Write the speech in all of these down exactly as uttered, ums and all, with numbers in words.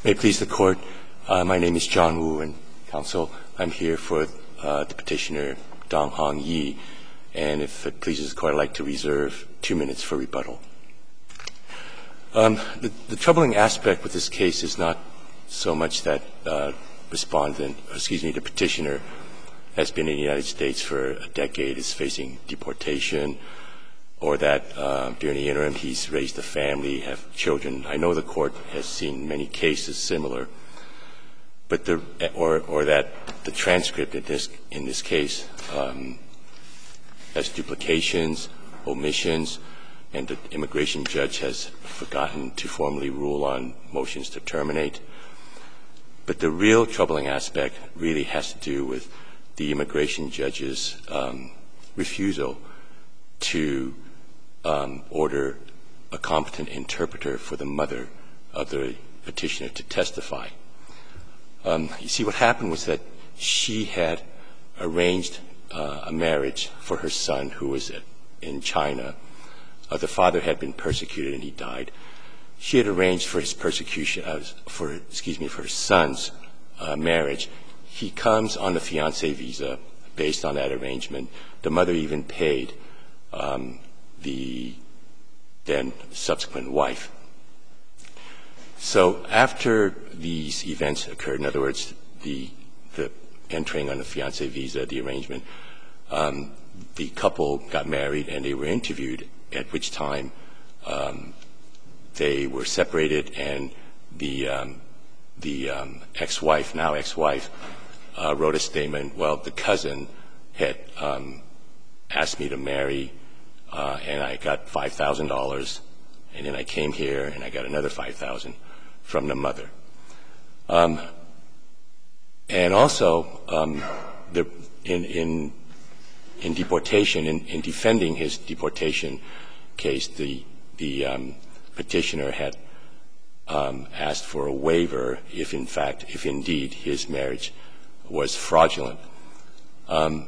May it please the Court, uh, my name is John Wu, and counsel, I'm here for uh, the petitioner Dong Hong Yi, and if it pleases the Court, I'd like to reserve two minutes for rebuttal. Um, the, the troubling aspect with this case is not so much that uh, respondent, excuse me, the petitioner has been in the United States for a decade, is facing deportation, or that uh, during the interim he's raised a family, have children. I know the Court has seen many cases similar, but the or or that the transcript in this in this case um, has duplications, omissions, and the immigration judge has forgotten to formally rule on motions to terminate. But the real troubling aspect really has to do with the immigration judge's um, refusal to um, order a competent interpreter for the mother of the petitioner to testify. Um, you see, what happened was that she had arranged uh, a marriage for her son who was in China. Uh, the father had been persecuted and he died. She had arranged for his persecution, uh, for excuse me, for her son's uh, marriage. He comes on the fiancé visa based on that arrangement. The mother even paid um, the then subsequent wife. So after these events occurred, in other words, the the entering on the fiancé visa, the arrangement, um, the couple got married and they were interviewed, at which time um, they were separated, and the um, the um, ex-wife, now ex-wife, uh, wrote a statement. Well, the cousin had um, asked me to marry, uh, and I got five thousand dollars, and then I came here and I got another five thousand dollars from the mother. Um, and also, um, the, in, in in deportation, in, in defending his deportation case, the the um, petitioner had um, asked for a waiver if, in fact, if indeed his marriage was fraudulent. Um,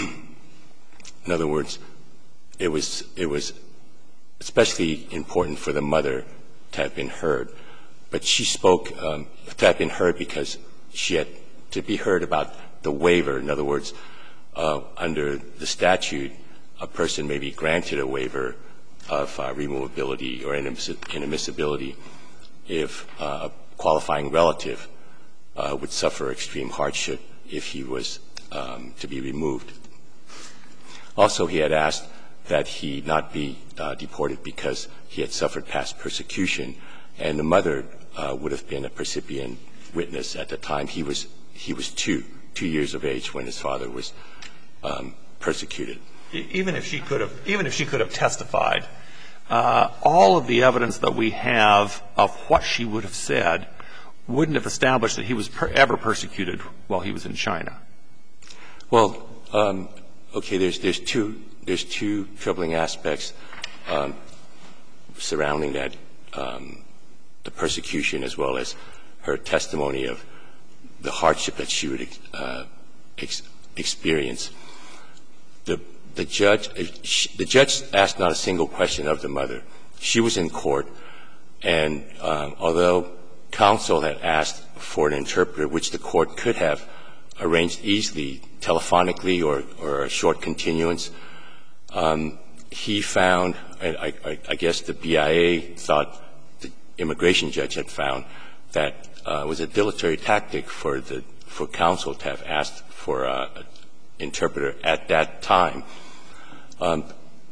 in other words, it was it was especially important for the mother to have been heard, but she spoke um, to have been heard because she had to be heard about the waiver. In other words, uh, under the statute, a person may be granted a waiver of uh, removability or inadmissibility if uh, a qualifying relative uh, would suffer extreme hardship if he was um, to be removed. Also, he had asked that he not be uh, deported because he had suffered past persecution, and the mother uh, would have been a percipient witness at the time. He was he was two two years of age when his father was um, persecuted. Even if she could have, even if she could have testified, uh, all of the evidence that we have of what she would have said wouldn't have established that he was per ever persecuted while he was in China. Well, um, okay. There's there's two there's two troubling aspects um, surrounding that um, the persecution as well as her testimony of the hardship that she would uh, ex experience. The The judge, the judge asked not a single question of the mother. She was in court, and um, although counsel had asked for an interpreter, which the court could have arranged easily telephonically or, or a short continuance, um, he found, and I, I, I guess the B I A thought the immigration judge had found, that uh, it was a dilatory tactic for the for counsel to have asked for a, a interpreter at that time. Um,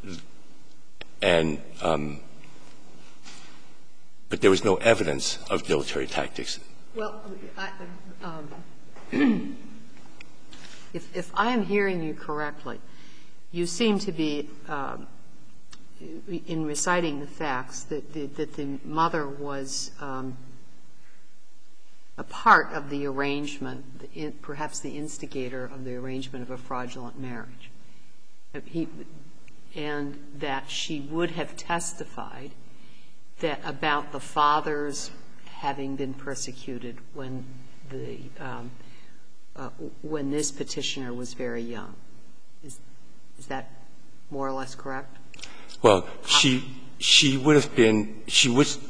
and um, but there was no evidence of dilatory tactics. Well, I, um, if, if I am hearing you correctly, you seem to be, um, in reciting the facts, that the, that the mother was um, a part of the arrangement, perhaps the instigator of the arrangement of a fraudulent marriage. He, and that she would have testified that about the father's having been persecuted when the um, uh, when this petitioner was very young. Is is that more or less correct? Well, she she would have been she was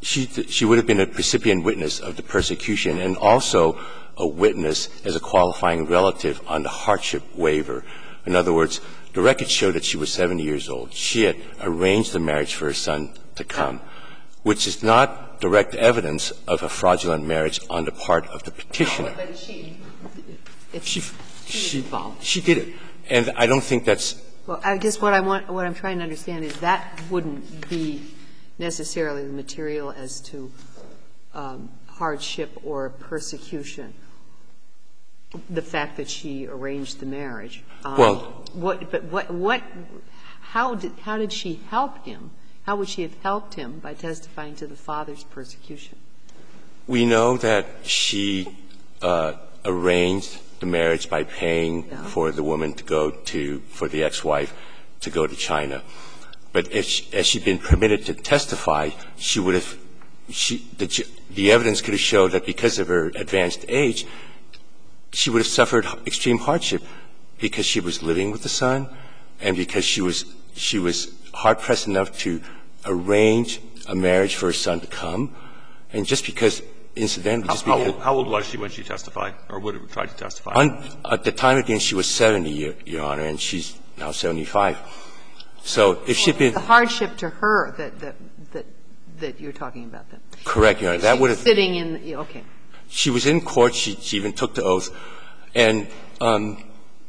she she would have been a recipient witness of the persecution and also a witness as a qualifying relative on the hardship waiver. In other words, the record showed that she was seventy years old. She had arranged the marriage for her son to come, which is not direct evidence of a fraudulent marriage on the part of the petitioner. But she, if she, she, she did it. And I don't think that's – well, I guess what I want, what I'm trying to understand is that wouldn't be necessarily the material as to um, hardship or persecution, the fact that she arranged the marriage. Um, well, what, but what, what, how did, how did she help him? How would she have helped him by testifying to the father's persecution? We know that she uh, arranged the marriage by paying yeah. for the woman to go to, for the ex-wife to go to China. But if she, as she'd been permitted to testify, she would have, she, the, the evidence could have showed that because of her advanced age, she would have suffered extreme hardship because she was living with the son and because she was, she was hard-pressed enough to arrange a marriage for her son to come. And just because, incidentally, how, just because, how, old, how old was she when she testified, or would have tried to testify? On, at the time of the end, she was seventy, Your, Your Honor, and she's now seventy-five. So if she'd been the hardship to her that that that, that you're talking about, then correct, Your Honor, that would have sitting in okay. She was in court. She, she even took the oath, and um,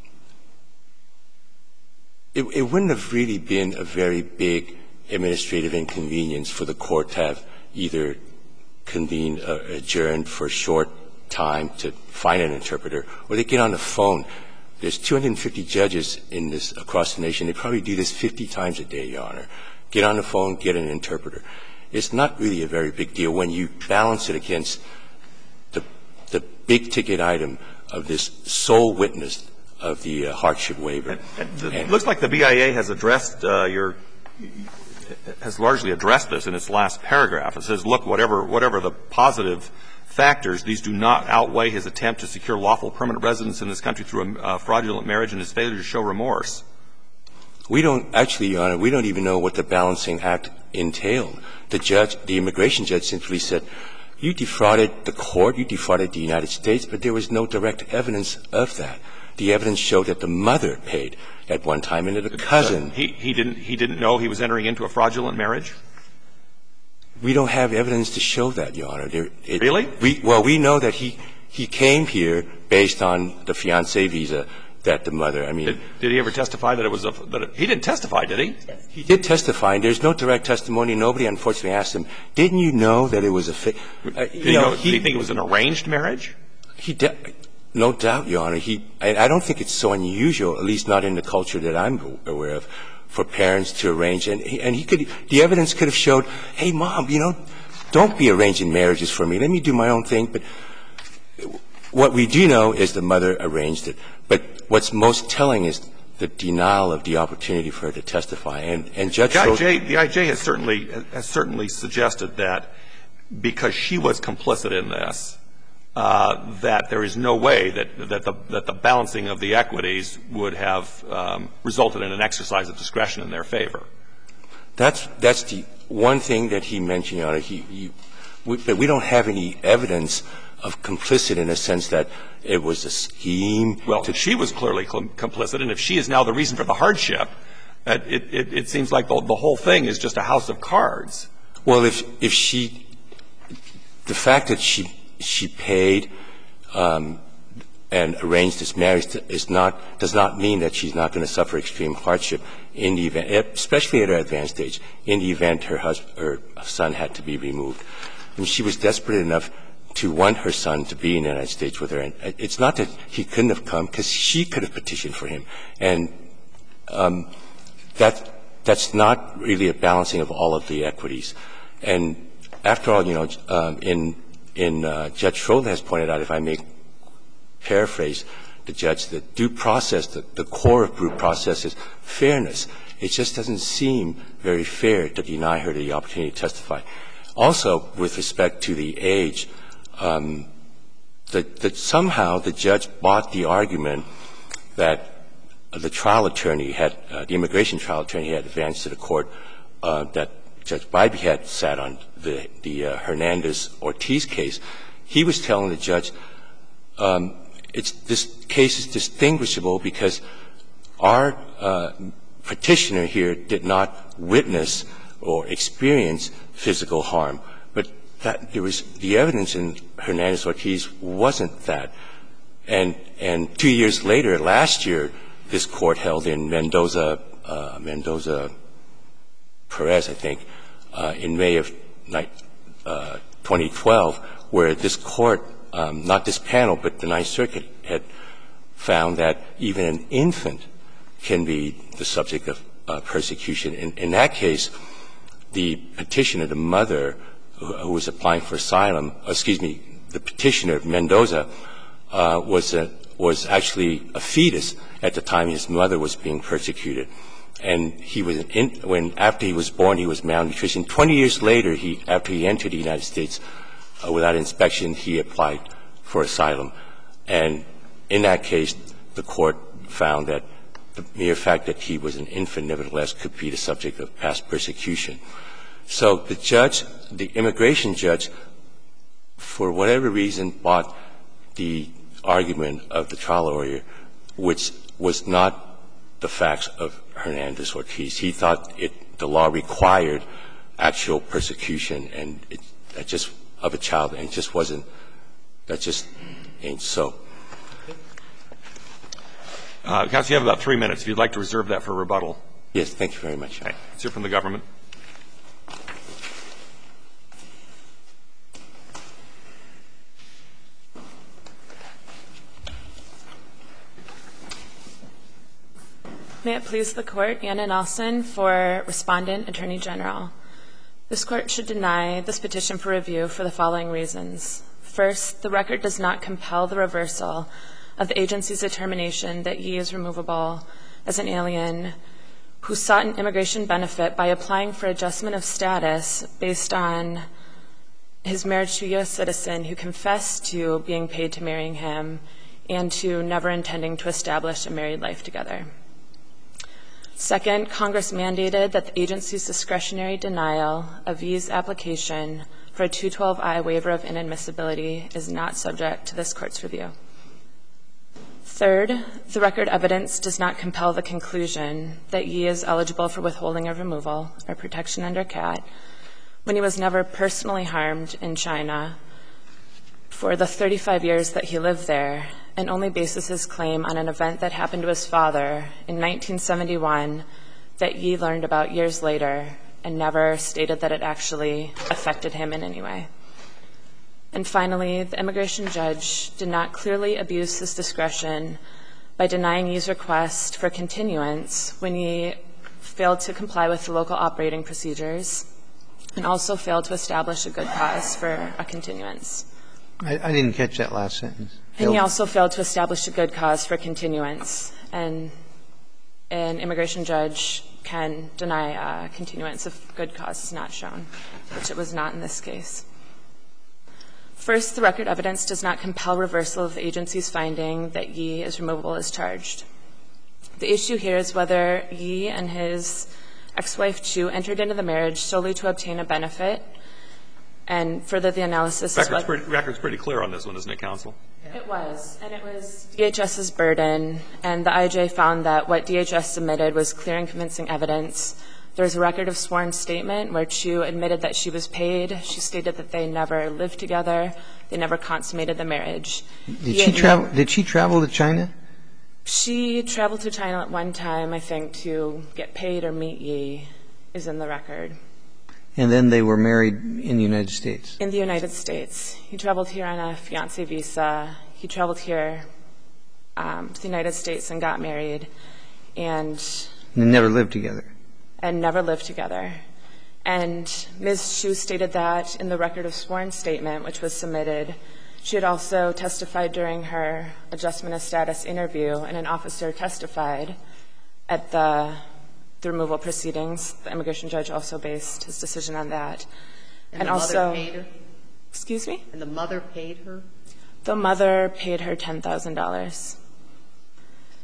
it, it wouldn't have really been a very big administrative inconvenience for the court to have either convened, uh, adjourned for a short time to find an interpreter, or they get on the phone. There's two hundred fifty judges in this across the nation. They probably do this fifty times a day, Your Honor. Get on the phone, get an interpreter. It's not really a very big deal when you balance it against the the big ticket item of this sole witness of the uh, hardship waiver. And, and it looks like the B I A has addressed uh, your has largely addressed this in its last paragraph. It says, look, whatever whatever the positive factors, these do not outweigh his attempt to secure lawful permanent residence in this country through a uh, fraudulent marriage and his failure to show remorse. We don't actually, Your Honor, we don't even know what the balancing act entailed. The judge, the immigration judge simply said, you defrauded the court, you defrauded the United States, but there was no direct evidence of that. The evidence showed that the mother paid at one time and that a cousin. He, he didn't he didn't know he was entering into a fraudulent marriage? We don't have evidence to show that, Your Honor. There, it, really? We, well, we know that he, he came here based on the fiancé visa that the mother, I mean. Did, did he ever testify that it was a, that it, he didn't testify, did he? He did testify, and there's no direct testimony. Nobody, unfortunately, asked him, didn't you know that it was a, fi- uh, did, you he know, know, he, did he think it was an arranged marriage? He did. No doubt, Your Honor. He, I, I don't think it's so unusual, at least not in the culture that I'm aware of, for parents to arrange. And he, and he could, the evidence could have showed, hey, Mom, you know, don't be arranging marriages for me. Let me do my own thing. But what we do know is the mother arranged it. But what's most telling is the denial of the opportunity for her to testify. And, and Judge the I J, the I J has certainly has certainly suggested that because she was complicit in this, uh, that there is no way that that the that the balancing of the equities would have um, resulted in an exercise of discretion in their favor. That's that's the one thing that he mentioned, Your Honor. He, he, we, but we don't have any evidence of complicit in a sense that it was a scheme. Well, she was clearly complicit, and if she is now the reason for the hardship, it, it, it seems like the, the whole thing is just a house of cards. Well, if if she, the fact that she she paid um, and arranged this marriage is not does not mean that she's not going to suffer extreme hardship in the event, especially at her advanced age, in the event her husband, her son had to be removed. And she was desperate enough to want her son to be in the United States with her. And it's not that he couldn't have come, because she could have petitioned for him. And um, that that's not really a balancing of all of the equities. And after all, you know, um, in in uh, Judge Schroeder has pointed out, if I may paraphrase the judge, the due process, the, the core of due process is fairness. It just doesn't seem very fair to deny her the opportunity to testify. Also, with respect to the age, um, that, that somehow the judge bought the argument that the trial attorney had, uh, the immigration trial attorney had advanced to the court uh, that Judge Bybee had sat on the, the uh, Hernandez-Ortiz case, he was telling the judge, um, it's, this case is distinguishable because our uh, petitioner here did not witness or experience physical harm, but that there was the evidence in Hernandez-Ortiz wasn't that. And and two years later, last year, this court held in Mendoza, uh, Mendoza Perez, I think, uh, in May of uh, twenty twelve, where this court, um, not this panel, but the Ninth Circuit had found that even an infant can be the subject of uh, persecution. In, in that case, the petitioner, the mother who, who was applying for asylum, excuse me, the petitioner, Mendoza, uh, was a, was actually a fetus at the time his mother was being persecuted. And he was in, when after he was born, he was malnutrition. Twenty years later, he after he entered the United States uh, without inspection, he applied for asylum. And in that case, the court found that the mere fact that he was an infant, nevertheless, could be the subject of past persecution. So the judge, the immigration judge, for whatever reason, bought the argument of the trial lawyer, which was not the facts of Hernandez-Ortiz. He thought it, the law required actual persecution, and it, it just of a child, and it just wasn't. That just ain't so. Uh, Counsel, you have about three minutes. If you'd like to reserve that for rebuttal. Yes, thank you very much. Okay. Let's hear from the government. May it please the Court, Anna Nelson for Respondent Attorney General. This Court should deny this petition for review for the following reasons. First, the record does not compel the reversal of the agency's determination that Yi is removable as an alien who sought an immigration benefit by applying for adjustment of status based on his marriage to a U S citizen who confessed to being paid to marrying him and to never intending to establish a married life together. Second, Congress mandated that the agency's discretionary denial of Yi's application for a two twelve I waiver of inadmissibility is not subject to this Court's review. Third, the record evidence does not compel the conclusion that Yi is eligible for withholding of removal or protection under C A T when he was never personally harmed in China for the thirty-five years that he lived there, and only bases his claim on an event that happened to his father in nineteen seventy-one that Yi learned about years later and never stated that it actually affected him in any way. And finally, the immigration judge did not clearly abuse his discretion by denying Yi's request for continuance when he failed to comply with the local operating procedures and also failed to establish a good cause for a continuance. I, I didn't catch that last sentence. And he also failed to establish a good cause for continuance. And an immigration judge can deny a continuance if good cause is not shown, which it was not in this case. First, the record evidence does not compel reversal of the agency's finding that Yi is removable as charged. The issue here is whether Yi and his ex-wife Chu entered into the marriage solely to obtain a benefit, and further the analysis Record's is pretty, record's pretty clear on this one, isn't it, counsel? It was, and it was DHS's burden, and the I J found that what D H S submitted was clear and convincing evidence. There's a record of sworn statement where Chu admitted that she was paid. She stated that they never lived together. They never consummated the marriage. Did she travel? Did she travel to China? She traveled to China at one time, I think, to get paid or meet Yi, is in the record. And then they were married in the United States? In the United States. He traveled here on a fiancé visa. He traveled here um, to the United States and got married. And they never lived together? And never lived together. And Miz Chu stated that in the record of sworn statement, which was submitted. She had also testified during her adjustment of status interview, and an officer testified at the the removal proceedings. The immigration judge also based his decision on that. And, and the also, mother paid her? Excuse me? And the mother paid her? The mother paid her ten thousand dollars.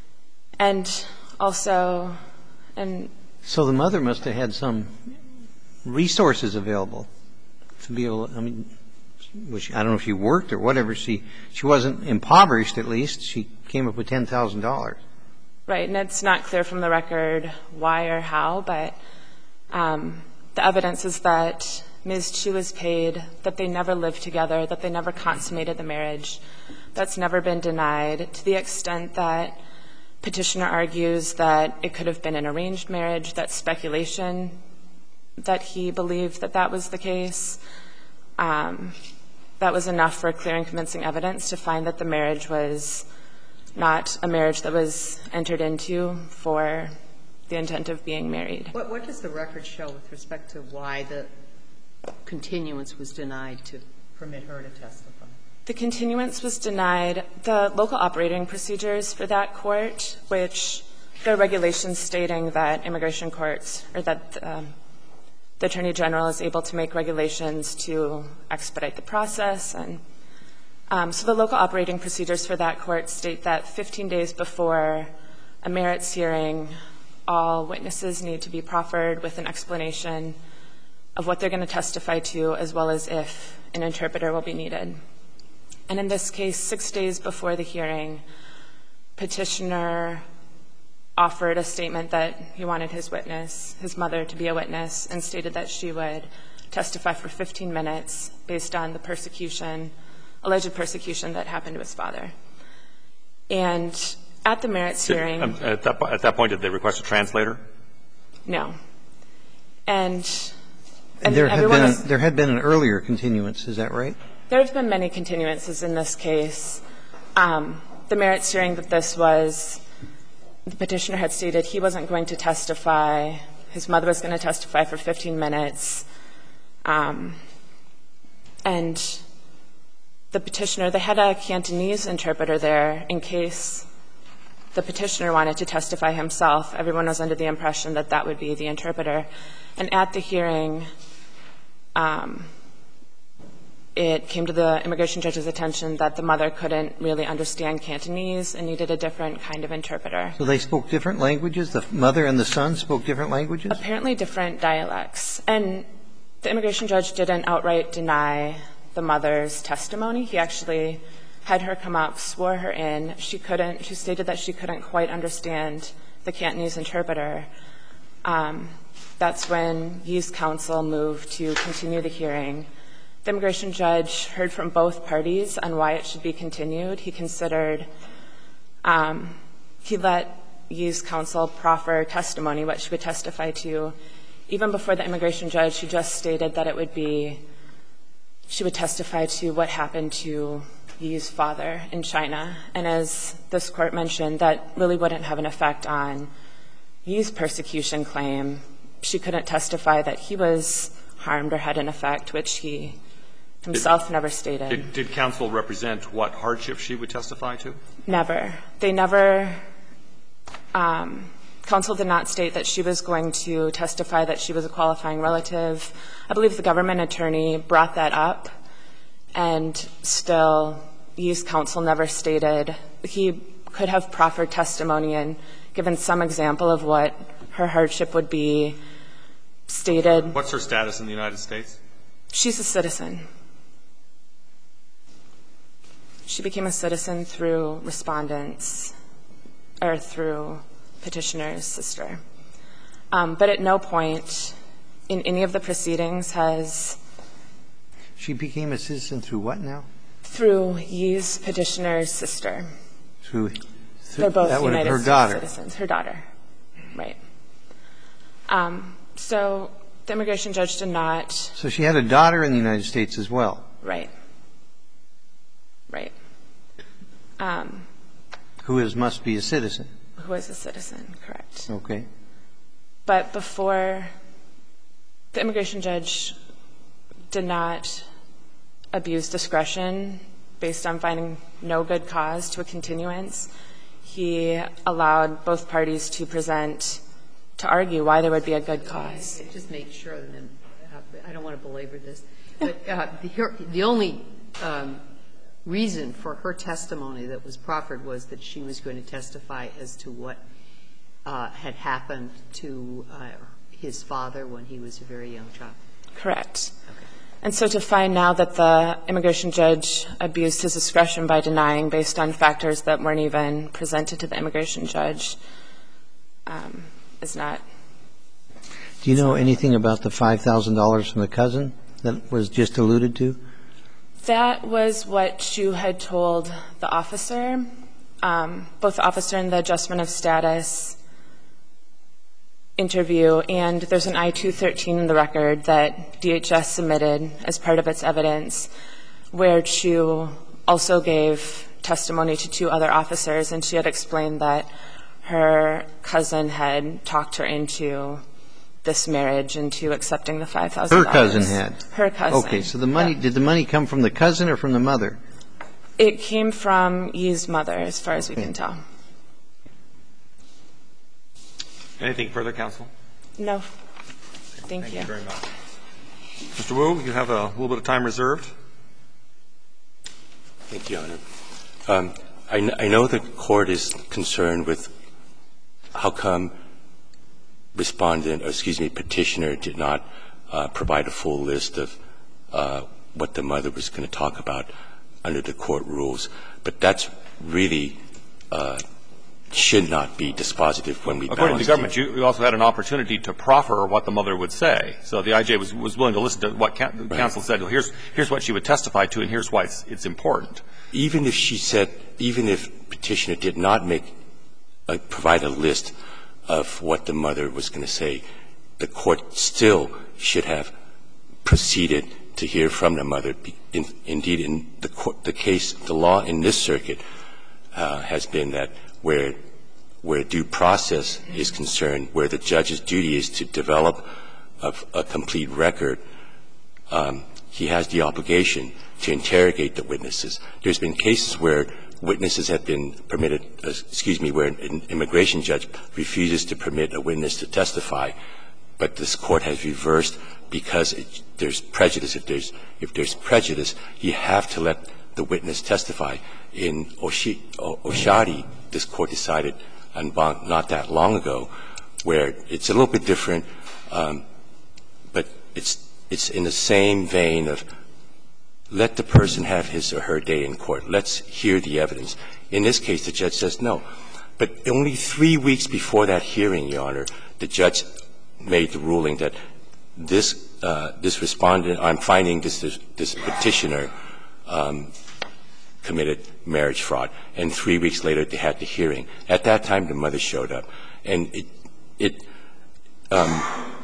And also, and so the mother must have had some resources available to be able, I mean, which I don't know if she worked or whatever. She she wasn't impoverished, at least. She came up with ten thousand dollars. Right, and it's not clear from the record why or how, but um, the evidence is that Miz Chu was paid, that they never lived together, that they never consummated the marriage. That's never been denied, to the extent that petitioner argues that it could have been an arranged marriage. That's speculation that he believed that that was the case. Um, that was enough for clear and convincing evidence to find that the marriage was not a marriage that was entered into for the intent of being married. What, what does the record show with respect to why the continuance was denied to permit her to testify? The continuance was denied. The local operating procedures for that court, which there are regulations stating that immigration courts, or that um, the Attorney General is able to make regulations to expedite the process. And um, so the local operating procedures for that court state that fifteen days before a merits hearing, all witnesses need to be proffered with an explanation of what they're going to testify to, as well as if an interpreter will be needed. And in this case, six days before the hearing, petitioner offered a statement that he wanted his witness, his mother, to be a witness, and stated that she would testify for fifteen minutes based on the persecution, alleged persecution that happened to his father. And at the merits hearing— Did, um, at, that, at that point, did they request a translator? No. And, and there, had been a, was, there had been an earlier continuance, is that right? There have been many continuances in this case. Um, the merits hearing that this was, the petitioner had stated he wasn't going to testify. His mother was going to testify for fifteen minutes. Um, and the petitioner, they had a Cantonese interpreter there in case the petitioner wanted to testify himself. Everyone was under the impression that that would be the interpreter. And at the hearing, um, it came to the immigration judge's attention that the mother couldn't really understand Cantonese and needed a different kind of interpreter. So they spoke different languages? The mother and the son spoke different languages? Apparently different dialects. And the immigration judge didn't outright deny the mother's testimony. He actually had her come up, swore her in. She couldn't, she stated that she couldn't quite understand the Cantonese interpreter. Um, that's when Yi's counsel moved to continue the hearing. The immigration judge heard from both parties on why it should be continued. He considered, um, he let Yi's counsel proffer testimony, what she would testify to. Even before the immigration judge, she just stated that it would be, she would testify to what happened to Yi's father in China. And as this court mentioned, that really wouldn't have an effect on Yi's persecution claim. She couldn't testify that he was harmed or had an effect, which he himself did, never stated. Did, did counsel represent what hardship she would testify to? Never. They never, um, counsel did not state that she was going to testify that she was a qualifying relative. I believe the government attorney brought that up, and still Yi's counsel never stated. He could have proffered testimony and given some example of what her hardship would be, stated. What's her status in the United States? She's a citizen. She became a citizen through respondents, or through petitioner's sister. Um, but at no point in any of the proceedings has... She became a citizen through what now? Through Yi's petitioner's sister. Through, through They're both that United her States daughter. citizens. Her daughter, right. Um, so the immigration judge did not... So she had a daughter in the United States as well? Right. Right. Um, who is must be a citizen? Who is a citizen, correct. Okay. But before, the immigration judge did not abuse discretion based on finding no good cause to a continuance. He allowed both parties to present, to argue why there would be a good cause. Just make sure, and then, uh, I don't want to belabor this, but uh, the, the only um, reason for her testimony that was proffered was that she was going to testify as to what uh, had happened to uh, his father when he was a very young child? Correct. And so to find now that the immigration judge abused his discretion by denying based on factors that weren't even presented to the immigration judge um, is not. Do you know anything about the five thousand dollars from the cousin that was just alluded to? That was what Chu had told the officer, um, both the officer and the adjustment of status interview, and there's an I two thirteen in the record that D H S submitted as part of its evidence where Chu also gave testimony to two other officers, and she had explained that her cousin had talked her into this marriage, into accepting the five thousand dollars. Her cousin had? Her cousin. Okay, so the money, yeah. did the money come from the cousin or from the mother? It came from Yi's mother, as far as we okay. can tell. Anything further, counsel? No. Thank, Thank you. you very much. Mister Wu, you have a little bit of time reserved. Thank you, Your Honor. Um, I, kn- I know the court is concerned with how come respondent, or excuse me, petitioner did not uh, provide a full list of uh, what the mother was going to talk about under the court rules. But that's really uh, should not be dispositive when we balance. According to the government, you, you also had an opportunity to proffer what the mother would say. So the I J was, was willing to listen to what ca- the right. counsel said. Well, here's, here's what she would testify to, and here's why it's, it's important. Even if she said, even if petitioner did not make, uh, provide a list of what the mother was going to say, the court still should have proceeded to hear from the mother. In, indeed, in the, court, the case, the law in this circuit uh, has been that where where due process is concerned, where the judge's duty is to develop a, a complete record, um, he has the obligation to interrogate the witnesses. There's been cases where witnesses have been permitted, uh, excuse me, where an immigration judge refuses to permit a witness to testify, but this court has reversed because it, there's prejudice. If there's, if there's prejudice, you have to let the witness testify. In Oshi, Oshadi, this court decided en banc not that long ago, where it's a little bit different, um, but it's it's in the same vein of let the person have his or her day in court. Let's hear the evidence. In this case, the judge says no. But only three weeks before that hearing, Your Honor, the judge made the ruling that this uh, this respondent, I'm finding this this, this petitioner um, committed marriage fraud. And three weeks later, they had the hearing. At that time, the mother showed up. And it, it um,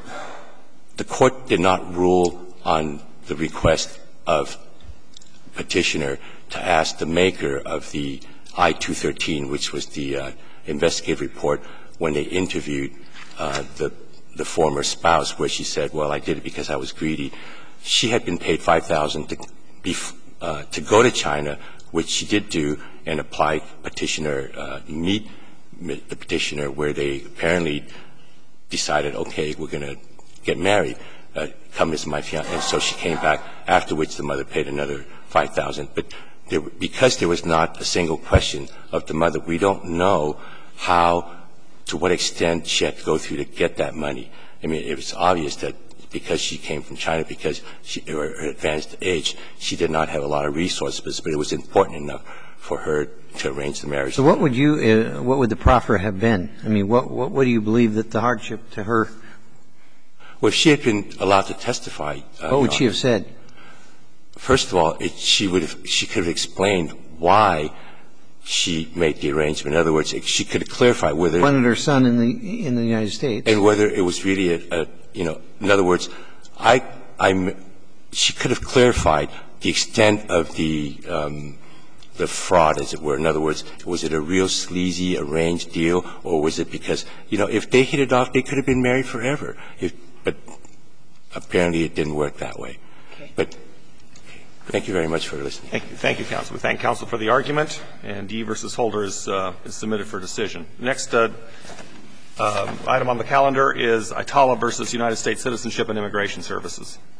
the court did not rule on the request of petitioner to ask the maker of the I two thirteen, which was the uh, investigative report, when they interviewed uh, the, the former spouse, where she said, well, I did it because I was greedy. She had been paid five thousand dollars to, bef- uh, to go to China, which she did do, and apply petitioner, uh, meet the petitioner, where they apparently decided, okay, we're going to get married, uh, come as my fiancé. And so she came back, after which the mother paid another five thousand dollars. But there, because there was not a single question of the mother, we don't know how, to what extent she had to go through to get that money. I mean, it was obvious that because she came from China, because she, or her advanced age, she did not have a lot of resources, but it was important enough for her to arrange the marriage. So what would you, uh, what would the proffer have been? I mean, what, what, what do you believe that the hardship to her? Well, if she had been allowed to testify, uh, what would she have said? First of all, it, she would have, she could have explained why she made the arrangement. In other words, she could have clarified whether wanted her son in the in the United States, and whether it was really a, a you know, in other words, I I'm she could have clarified the extent of the um, the fraud, as it were. In other words, was it a real sleazy arranged deal, or was it because, you know, if they hit it off, they could have been married forever. If, but apparently, it didn't work that way. Okay. But thank you very much for listening. Thank you. Thank you, counsel. We thank counsel for the argument, and Yee versus Holder is, uh, is submitted for decision. Next uh, uh, item on the calendar is Itala versus United States Citizenship and Immigration Services.